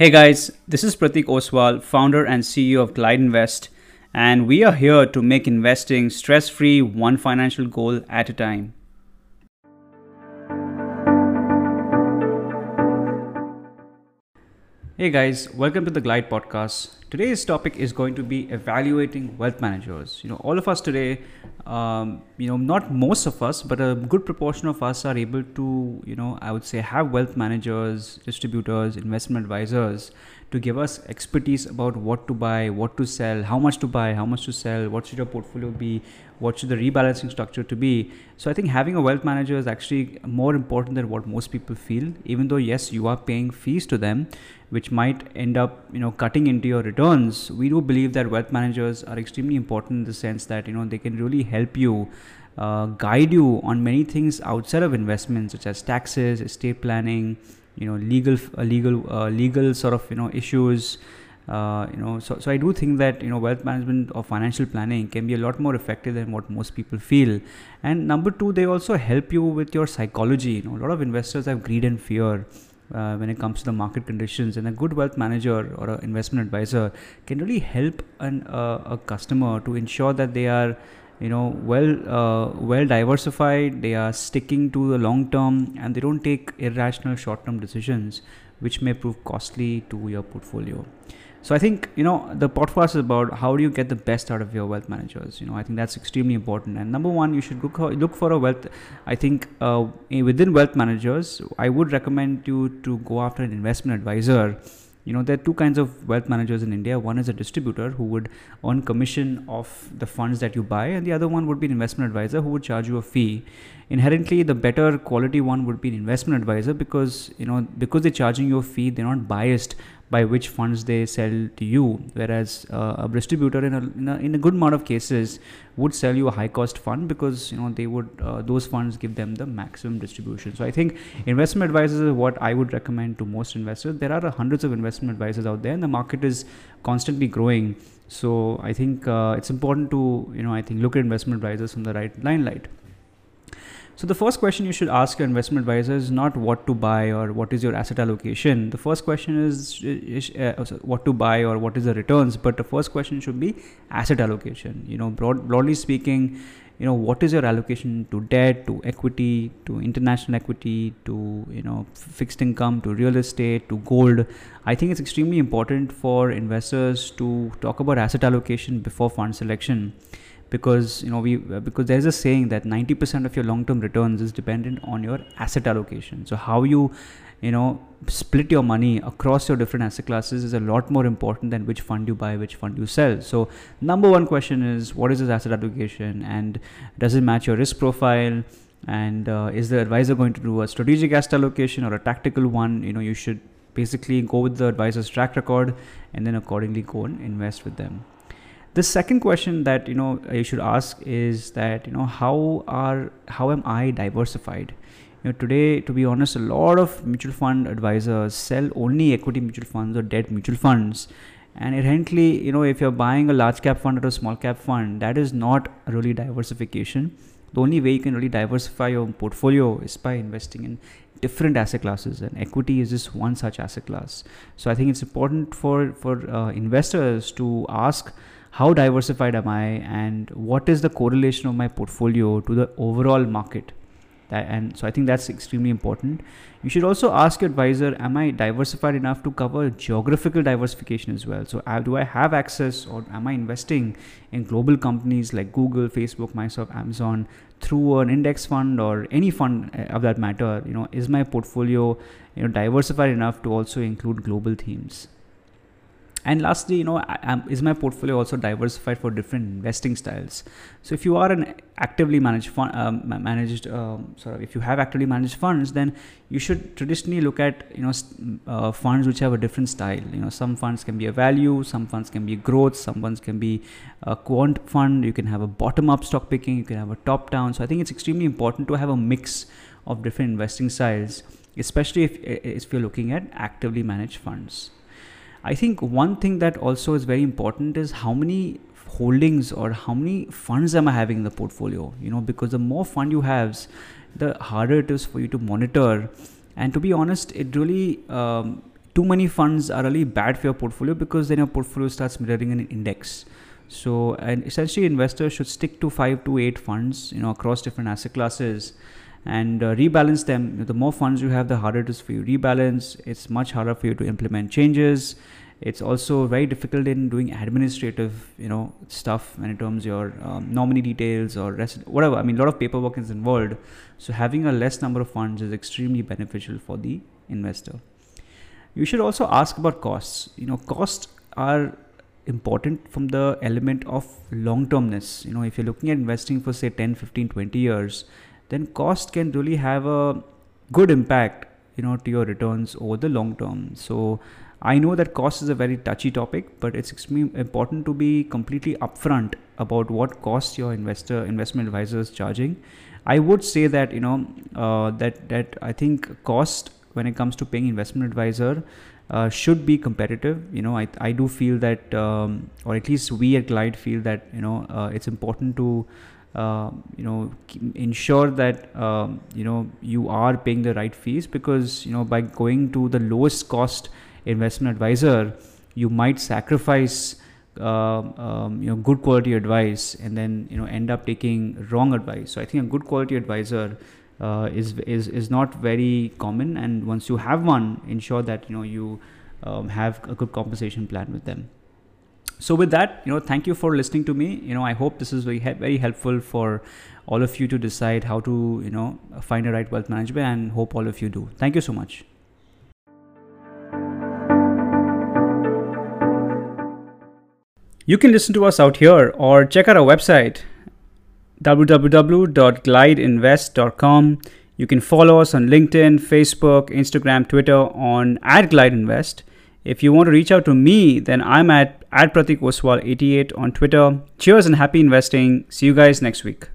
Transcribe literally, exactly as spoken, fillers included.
Hey guys, this is Pratik Oswal, founder and C E O of Glide Invest, and we are here to make investing stress free, one financial goal at a time. Hey guys, welcome to the Glide podcast. Today's topic is going to be evaluating wealth managers. You know, all of us today, um, you know, not most of us, but a good proportion of us are able to, you know, I would say have wealth managers, distributors, investment advisors to give us expertise about what to buy, what to sell, how much to buy, how much to sell, what should your portfolio be, what should the rebalancing structure to be. So I think having a wealth manager is actually more important than what most people feel, even though yes, you are paying fees to them, which might end up, you know, cutting into your returns. We do believe that wealth managers are extremely important in the sense that, you know, they can really help you, uh, guide you on many things outside of investments, such as taxes, estate planning, you know, legal, uh, legal, uh, legal sort of, you know, issues. Uh, you know, so so I do think that, you know, wealth management or financial planning can be a lot more effective than what most people feel. And number two, they also help you with your psychology. You know, a lot of investors have greed and fear uh, when it comes to the market conditions, and a good wealth manager or an investment advisor can really help an uh, a customer to ensure that they are, you know, well uh, well diversified, they are sticking to the long term, and they don't take irrational short term decisions which may prove costly to your portfolio. So I think, you know, the podcast is about how do you get the best out of your wealth managers. You know, I think that's extremely important. And number one, you should look look for a wealth. I think uh, within wealth managers, I would recommend you to go after an investment advisor. You know, there are two kinds of wealth managers in India. One is a distributor who would earn commission of the funds that you buy, and the other one would be an investment advisor who would charge you a fee. Inherently, the better quality one would be an investment advisor because, you know, because they're charging you a fee, they're not biased by which funds they sell to you. Whereas uh, a distributor, in a, in a in a good amount of cases, would sell you a high cost fund because, you know, they would uh, those funds give them the maximum distribution. So I think investment advisors is what I would recommend to most investors. There are hundreds of investment advisors out there, and the market is constantly growing. So I think uh, it's important to, you know, I think look at investment advisors from the right limelight. So the first question you should ask your investment advisor is not what to buy or what is your asset allocation. The first question is, is uh, what to buy or what is the returns. But the first question should be asset allocation. You know, broad, broadly speaking, you know, what is your allocation to debt, to equity, to international equity, to, you know, fixed income, to real estate, to gold. I think it's extremely important for investors to talk about asset allocation before fund selection. Because, you know, we because there's a saying that ninety percent of your long-term returns is dependent on your asset allocation. So how you, you know, split your money across your different asset classes is a lot more important than which fund you buy, which fund you sell. So number one question is, what is this asset allocation, and does it match your risk profile? And uh, is the advisor going to do a strategic asset allocation or a tactical one? You know, you should basically go with the advisor's track record and then accordingly go and invest with them. The second question that, you know, you should ask is that, you know, how are how am I diversified? You know, today, to be honest, a lot of mutual fund advisors sell only equity mutual funds or debt mutual funds, and inherently, you know, if you're buying a large cap fund or a small cap fund, that is not really diversification. The only way you can really diversify your portfolio is by investing in different asset classes, and equity is just one such asset class. So I think it's important for for uh, investors to ask, how diversified am I, and what is the correlation of my portfolio to the overall market? That, and so I think that's extremely important. You should also ask your advisor, am I diversified enough to cover geographical diversification as well? So uh, do I have access, or am I investing in global companies like Google, Facebook, Microsoft, Amazon through an index fund or any fund of that matter? You know, is my portfolio, you know, diversified enough to also include global themes? And lastly, you know, um, is my portfolio also diversified for different investing styles? So if you are an actively managed fund, um, managed, um, sorry, if you have actively managed funds, then you should traditionally look at, you know, uh, funds which have a different style. You know, some funds can be a value, some funds can be growth, some funds can be a quant fund. You can have a bottom-up stock picking, you can have a top-down. So I think it's extremely important to have a mix of different investing styles, especially if if you're looking at actively managed funds. I think one thing that also is very important is how many holdings or how many funds am I having in the portfolio, you know, because the more fund you have, the harder it is for you to monitor. And to be honest, it really um, too many funds are really bad for your portfolio, because then your portfolio starts mirroring an index. So, and essentially investors should stick to five to eight funds, you know, across different asset classes, and uh, rebalance them. The more funds you have, the harder it is for you to rebalance. It's much harder for you to implement changes. It's also very difficult in doing administrative, you know, stuff when it comes your um, nominee details or rest, whatever. I mean, a lot of paperwork is involved. So having a less number of funds is extremely beneficial for the investor. You should also ask about costs. You know, costs are important from the element of long-termness. You know, if you're looking at investing for say ten, fifteen, twenty years, then cost can really have a good impact, you know, to your returns over the long term. So I know that cost is a very touchy topic, but it's extremely important to be completely upfront about what cost your investor investment advisor is charging. I would say that, you know, uh, that that I think cost when it comes to paying investment advisor uh, should be competitive. You know, I I do feel that, um, or at least we at Glide feel that, you know, uh, it's important to Uh, you know, ensure that um, you know, you are paying the right fees, because, you know, by going to the lowest cost investment advisor, you might sacrifice uh, um, you know, good quality advice, and then, you know, end up taking wrong advice. So I think a good quality advisor uh, is is is not very common, and once you have one, ensure that, you know, you um, have a good compensation plan with them. So with that, you know, thank you for listening to me. You know, I hope this is very very helpful for all of you to decide how to, you know, find a right wealth management, and hope all of you do. Thank you so much. You can listen to us out here, or check out our website w w w dot glide invest dot com. You can follow us on LinkedIn, Facebook, Instagram, Twitter on at Glide Invest. If you want to reach out to me, then I'm at, at Pratik Oswal eighty-eight on Twitter. Cheers and happy investing. See you guys next week.